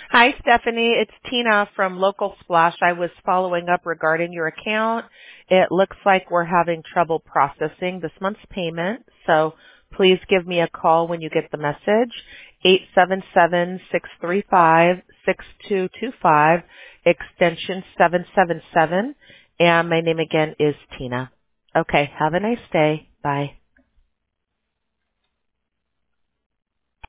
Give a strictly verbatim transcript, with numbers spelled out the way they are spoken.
Hi, Stephanie. It's Tina from Local Splash. I was following up regarding your account. It looks like we're having trouble processing this month's payment, so please give me a call when you get the message. eight seven seven, six three five, six two two five, extension seven seven seven, and my name again is Tina. Okay, have a nice day. Bye.